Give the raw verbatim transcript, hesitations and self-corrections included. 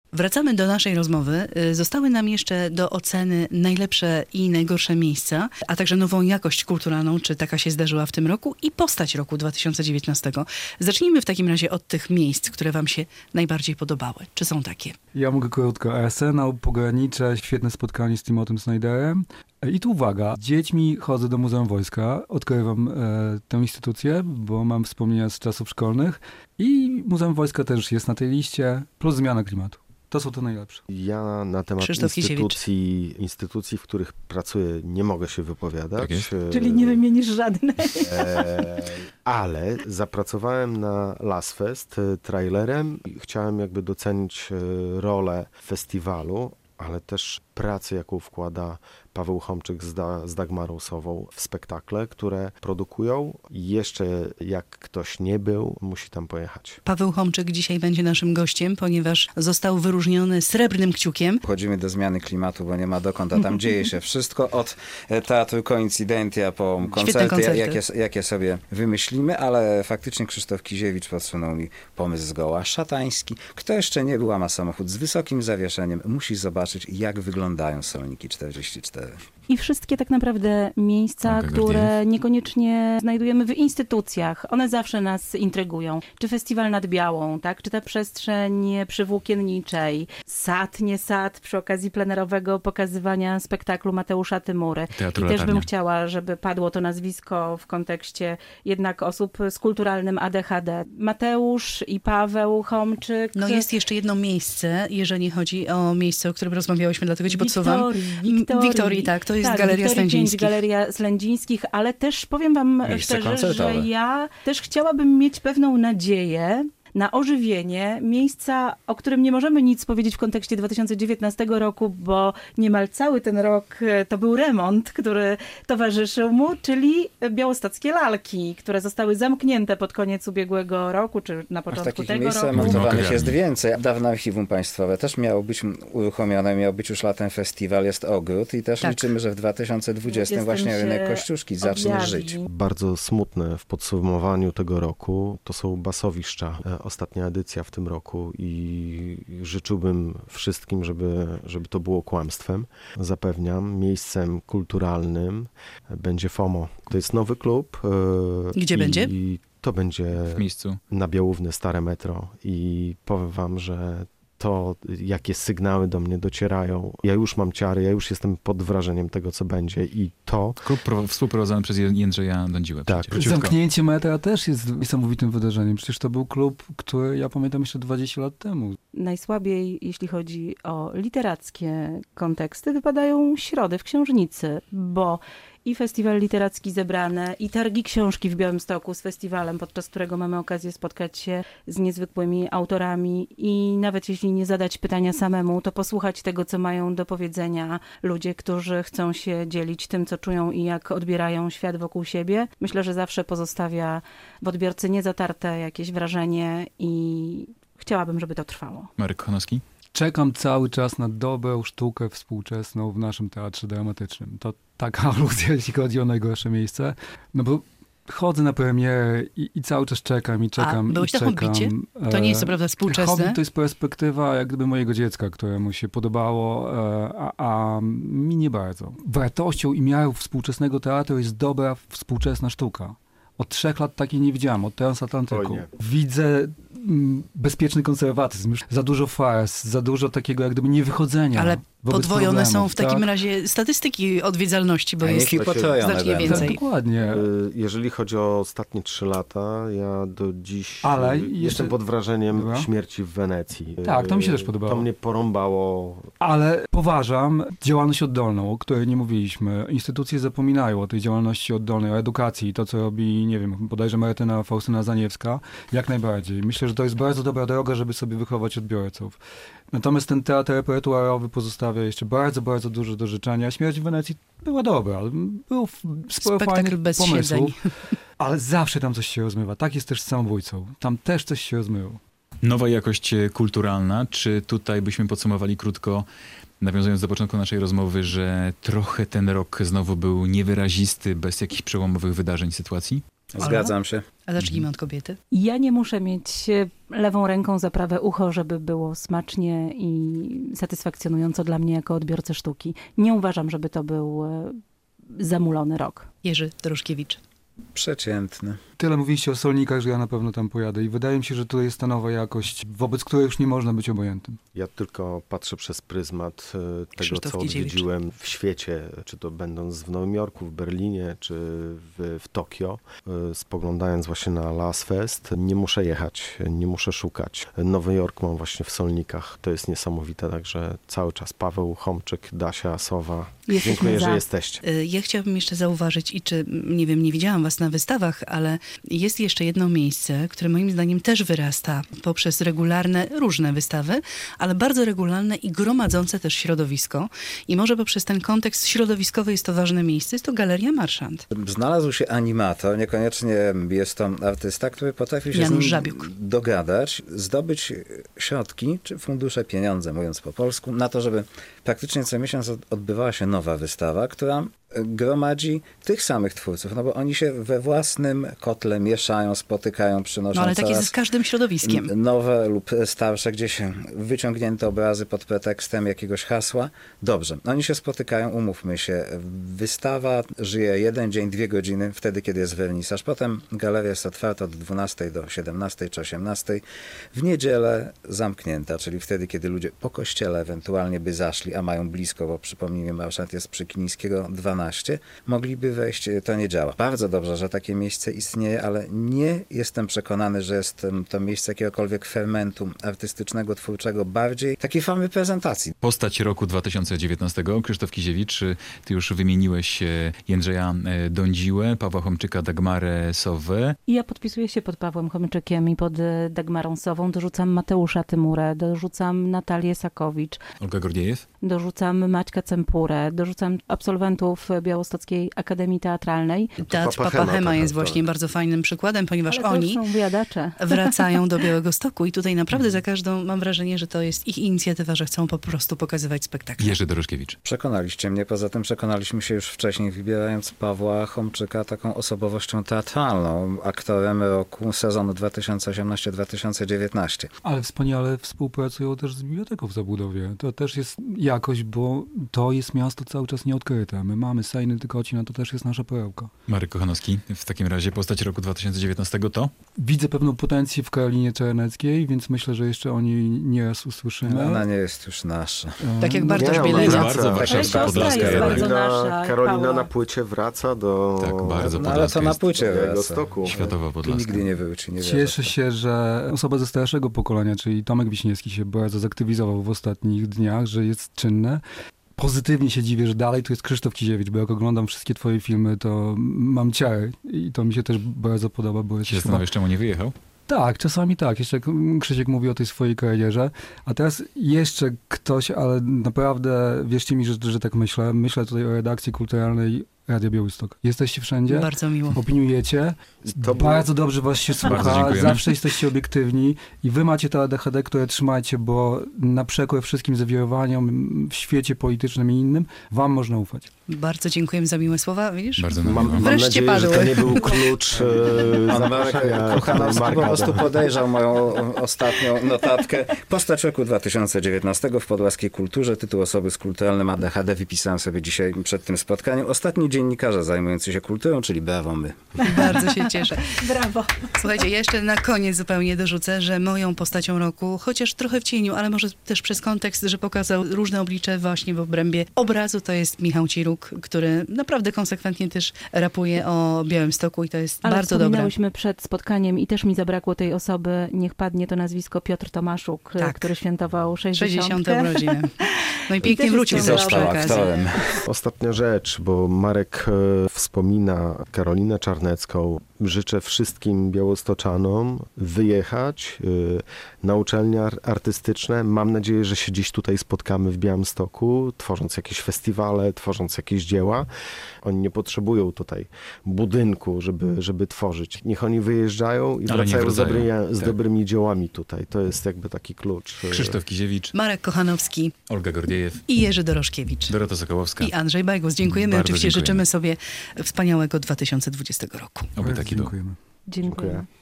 Wracamy do naszej rozmowy. Zostały nam jeszcze do oceny najlepsze i najgorsze miejsca, a także nową jakość kulturalną, czy taka się zdarzyła w tym roku, i postać roku dwa tysiące dziewiętnastego. Zacznijmy w takim razie od tych miejsc, które wam się najbardziej podobały. Czy są takie? Ja mogę krótko. Arsenał, Pogranicze, świetne spotkanie z Timothy'm Snyderem. I tu uwaga, z dziećmi chodzę do Muzeum Wojska, odkrywam e, tę instytucję, bo mam wspomnienia z czasów szkolnych i Muzeum Wojska też jest na tej liście, plus zmiana klimatu. To są te najlepsze. Ja na temat instytucji, instytucji, w których pracuję, nie mogę się wypowiadać. Tak jest. Czyli nie wymienisz żadnej. E, ale zapracowałem na Lasfest trailerem i chciałem jakby docenić rolę festiwalu, ale też pracę, jaką wkłada Paweł Homczyk z, da, z Dagmarą Sową w spektakle, które produkują. Jeszcze jak ktoś nie był, musi tam pojechać. Paweł Homczyk dzisiaj będzie naszym gościem, ponieważ został wyróżniony srebrnym kciukiem. Wchodzimy do zmiany klimatu, bo nie ma dokąd, a tam dzieje się wszystko od teatru Koincydentia po koncerty, koncerty. Jakie, jakie sobie wymyślimy, ale faktycznie Krzysztof Kiziewicz podsunął mi pomysł zgoła szatański. Kto jeszcze nie był, a ma samochód z wysokim zawieszeniem, musi zobaczyć, jak wyglądają Solniki czterdzieści cztery. I wszystkie tak naprawdę miejsca, okay, które niekoniecznie znajdujemy w instytucjach. One zawsze nas intrygują. Czy festiwal nad Białą, tak? Czy ta przestrzeń przy Włókienniczej, sad, nie sad, przy okazji plenerowego pokazywania spektaklu Mateusza Tymury. Teatru I też Latarnia. bym chciała, żeby padło to nazwisko w kontekście jednak osób z kulturalnym A D H D. Mateusz i Paweł Homczyk. No jest jeszcze jedno miejsce, jeżeli chodzi o miejsce, o którym rozmawiałyśmy, dlatego ci podsuwam. Wiktorii, Wiktorii, tak, to jest tak, Galeria Wiktorii Slędzińskich. pięć, Galeria Slędzińskich, ale też powiem wam Miejsce szczerze, koncertowe. że ja też chciałabym mieć pewną nadzieję na ożywienie miejsca, o którym nie możemy nic powiedzieć w kontekście dwa tysiące dziewiętnastego roku, bo niemal cały ten rok to był remont, który towarzyszył mu, czyli białostockie lalki, które zostały zamknięte pod koniec ubiegłego roku, czy na początku tego miejsc roku. montowanych jest więcej. Dawne archiwum państwowe też miało być uruchomione, miał być już latem festiwal, jest ogród i też tak. liczymy, że w dwa tysiące dwudziestym Jestem właśnie się rynek Kościuszki zacznie objawi. żyć. Bardzo smutne w podsumowaniu tego roku to są Basowiszcza. Ostatnia edycja w tym roku i życzyłbym wszystkim, żeby, żeby to było kłamstwem. Zapewniam, miejscem kulturalnym będzie FOMO. To jest nowy klub. Gdzie i będzie? I to będzie w miejscu na Białówny, Stare Metro. I powiem wam, że to, jakie sygnały do mnie docierają. Ja już mam ciary, ja już jestem pod wrażeniem tego, co będzie i to... Klub pro, współprowadzony przez Jędrzeja Dądziłę. Tak. Zamknięcie metra też jest niesamowitym wydarzeniem. Przecież to był klub, który ja pamiętam jeszcze dwadzieścia lat temu. Najsłabiej, jeśli chodzi o literackie konteksty, wypadają środy w Książnicy, bo i festiwal literacki Zebrane, i targi książki w Białymstoku z festiwalem, podczas którego mamy okazję spotkać się z niezwykłymi autorami i nawet jeśli nie zadać pytania samemu, to posłuchać tego, co mają do powiedzenia ludzie, którzy chcą się dzielić tym, co czują i jak odbierają świat wokół siebie. Myślę, że zawsze pozostawia w odbiorcy niezatarte jakieś wrażenie i chciałabym, żeby to trwało. Marek Konowski? Czekam cały czas na dobrą sztukę współczesną w naszym teatrze dramatycznym. To taka aluzja, jeśli chodzi o najgorsze miejsce. No bo chodzę na premierę i, i cały czas czekam i czekam. A byłeś i na czekam. Hobbicie? To nie jest co prawda współczesne? Hobbit to jest perspektywa jak gdyby mojego dziecka, któremu się podobało, a, a mi nie bardzo. Wartością i miarą współczesnego teatru jest dobra współczesna sztuka. Od trzech lat takiej nie widziałam, od Transatlantyku. Widzę mm, bezpieczny konserwatyzm, już za dużo fars, za dużo takiego jak gdyby niewychodzenia. Ale podwojone są w takim tak? razie statystyki odwiedzalności, bo A jest znacznie więcej. Tak, dokładnie. Jeżeli chodzi o ostatnie trzy lata, ja do dziś Ale jestem jeszcze... pod wrażeniem Dobra. Śmierci w Wenecji. Tak, to mi się też podobało. To mnie porąbało. Ale poważam działalność oddolną, o której nie mówiliśmy. Instytucje zapominają o tej działalności oddolnej, o edukacji. To, co robi, nie wiem, bodajże Martyna Faustyna Zaniewska, jak najbardziej. Myślę, że to jest bardzo dobra droga, żeby sobie wychować odbiorców. Natomiast ten teatr repertuarowy pozostawia jeszcze bardzo, bardzo dużo do życzenia. Śmierć w Wenecji była dobra. Było sporo spektakl fajnych bez pomysłów. siedzeń. Ale zawsze tam coś się rozmywa. Tak jest też z Samobójcą. Tam też coś się rozmyło. Nowa jakość kulturalna. Czy tutaj byśmy podsumowali krótko, nawiązując do początku naszej rozmowy, że trochę ten rok znowu był niewyrazisty, bez jakichś przełomowych wydarzeń, sytuacji? Zgadzam się. A zacznijmy od kobiety. Ja nie muszę mieć lewą ręką za prawe ucho, żeby było smacznie i satysfakcjonująco dla mnie jako odbiorcy sztuki. Nie uważam, żeby to był zamulony rok. Jerzy Doroszkiewicz. Przeciętny. Tyle mówiliście o Solnikach, że ja na pewno tam pojadę i wydaje mi się, że to jest ta nowa jakość, wobec której już nie można być obojętnym. Ja tylko patrzę przez pryzmat e, tego, Krzysztof co Kidziewicz. odwiedziłem w świecie, czy to będąc w Nowym Jorku, w Berlinie, czy w, w Tokio, e, spoglądając właśnie na Las Fest. Nie muszę jechać, nie muszę szukać. Nowy Jork mam właśnie w Solnikach. To jest niesamowite, także cały czas Paweł Chomczyk, Dasia Sowa. Jesteśmy Dziękuję, za. że jesteście. Ja chciałabym jeszcze zauważyć i czy, nie wiem, nie widziałam was na wystawach, ale jest jeszcze jedno miejsce, które moim zdaniem też wyrasta poprzez regularne, różne wystawy, ale bardzo regularne i gromadzące też środowisko. I może poprzez ten kontekst środowiskowy jest to ważne miejsce. Jest to Galeria Marszant. Znalazł się animator, niekoniecznie jest to artysta, który potrafi się Janusz z nim Żabiuk. dogadać, zdobyć środki, czy fundusze, pieniądze, mówiąc po polsku, na to, żeby praktycznie co miesiąc odbywała się nowa wystawa, która gromadzi tych samych twórców, no bo oni się we własnym kotle mieszają, spotykają, przynoszą No ale tak coraz jest z każdym środowiskiem. nowe lub starsze, gdzieś wyciągnięte obrazy pod pretekstem jakiegoś hasła. Dobrze, oni się spotykają, umówmy się. Wystawa żyje jeden dzień, dwie godziny, wtedy, kiedy jest wernisaż. Potem galeria jest otwarta od dwunastej do siedemnastej czy osiemnastej. W niedzielę zamknięta, czyli wtedy, kiedy ludzie po kościele ewentualnie by zaszli, a mają blisko, bo przypomnijmy, Marszant jest przy Kilińskiego dwanaście, mogliby wejść, to nie działa. Bardzo dobrze, że takie miejsce istnieje, ale nie jestem przekonany, że jest to miejsce jakiegokolwiek fermentu artystycznego, twórczego, bardziej takiej formy prezentacji. Postać roku dwa tysiące dziewiętnastego, Krzysztof Kidziewicz, ty już wymieniłeś Jędrzeja Dądziłę, Pawła Chomczyka, Dagmarę Sowę. I ja podpisuję się pod Pawłem Chomczykiem i pod Dagmarą Sową. Dorzucam Mateusza Tymurę, dorzucam Natalię Sakowicz. Olga Gordiejew. Dorzucam Maćka Cempurę, dorzucam absolwentów Białostockiej Akademii Teatralnej. Teatr Papachema Papachema jest tak. właśnie bardzo fajnym przykładem, ponieważ Ale to oni są wyjadacze. wracają do Białegostoku i tutaj naprawdę za każdą mam wrażenie, że to jest ich inicjatywa, że chcą po prostu pokazywać spektakle. Jerzy Doroszkiewicz. Przekonaliście mnie, poza tym przekonaliśmy się już wcześniej, wybierając Pawła Chomczyka taką osobowością teatralną, aktorem roku sezonu dwa tysiące osiemnaście dwa tysiące dziewiętnaście. Ale wspaniale współpracują też z Biblioteką w Zabudowie. To też jest jakość, bo to jest miasto cały czas nieodkryte. My mamy Sejny Tykocina, to też jest nasza perełka. Marek Kochanowski, w takim razie postać roku dwa tysiące dziewiętnastego to? Widzę pewną potencję w Karolinie Czarneckiej, więc myślę, że jeszcze o niej nieraz usłyszymy. Ona nie jest już nasza. Tak jak No, Bartosz nie, ona Bielenia. wraca. Bardzo warszawska, Ale podlaska siostra jest jednak. bardzo Karolina, nasza, Karolina Paula. na płycie wraca do Tak, bardzo No ale podlaska to na jest. płycie wraca. Białegostoku. Światowa I podlaska. nigdy nie wróci, nie Cieszę się, że osoba ze starszego pokolenia, czyli Tomek Wiśniewski się bardzo zaktywizował w ostatnich dniach, że jest czynne. Pozytywnie się dziwię, że dalej tu jest Krzysztof Kidziewicz, bo jak oglądam wszystkie twoje filmy, to mam ciary i to mi się też bardzo podoba, bo Się jesteś chyba... zastanawiasz, czemu nie wyjechał? Tak, czasami tak. Jeszcze jak Krzysiek mówi o tej swojej karierze. A teraz jeszcze ktoś, ale naprawdę wierzcie mi, że, że tak myślę. Myślę tutaj o redakcji kulturalnej Radia Białystok. Jesteście wszędzie, Bardzo miło. opiniujecie. To było- Bardzo dobrze was się Bardzo słucha. dziękujemy. Zawsze jesteście obiektywni i wy macie to A D H D, które trzymajcie, bo na przekór wszystkim zawirowaniom w świecie politycznym i innym wam można ufać. Bardzo dziękujemy za miłe słowa, widzisz? Bardzo nam Mam, miło. mam Wreszcie nadzieję, że to padły. nie był klucz e, Pan Marek zapraszania Kochanowski po Marka prostu do- podejrzał moją ostatnią notatkę. Postać roku dwa tysiące dziewiętnastego w podlaskiej kulturze. Tytuł osoby z kulturalnym A D H D wypisałem sobie dzisiaj przed tym spotkaniem. Ostatni dziennikarze zajmujący się kulturą, czyli brawo my. Bardzo się cieszę. Brawo. Słuchajcie, jeszcze na koniec zupełnie dorzucę, że moją postacią roku, chociaż trochę w cieniu, ale może też przez kontekst, że pokazał różne oblicze właśnie w obrębie obrazu, to jest Michał Ciruk, który naprawdę konsekwentnie też rapuje o Białymstoku i to jest Ale bardzo dobre. wspominałyśmy przed spotkaniem i też mi zabrakło tej osoby, niech padnie to nazwisko Piotr Tomaszuk, Tak. który świętował sześćdziesiątkę. sześćdziesiąte urodziny. No i pięknie też wrócił jest też to przy Został okazji. aktorem. Ostatnia rzecz, bo Marek e, wspomina Karolinę Czarnecką. Życzę wszystkim białostoczanom wyjechać e, na uczelnie ar- artystyczne. Mam nadzieję, że się gdzieś tutaj spotkamy w Białymstoku, tworząc jakieś festiwale, tworząc jakieś dzieła. Oni nie potrzebują tutaj budynku, żeby, żeby tworzyć. Niech oni wyjeżdżają i Ale nie wracają z, wracają. dobrymi, z Tak. dobrymi dziełami tutaj. To jest jakby taki klucz. e, Krzysztof Kiziewicz, Marek Kochanowski Olga Gordiejew, i Jerzy Doroszkiewicz. Dorota Sokołowska. I Andrzej Bajgus. Dziękujemy. Bardzo Oczywiście dziękujemy. życzymy sobie wspaniałego dwa tysiące dwudziestego roku. Oby taki był. Dziękujemy. Dziękuję. Dziękuję.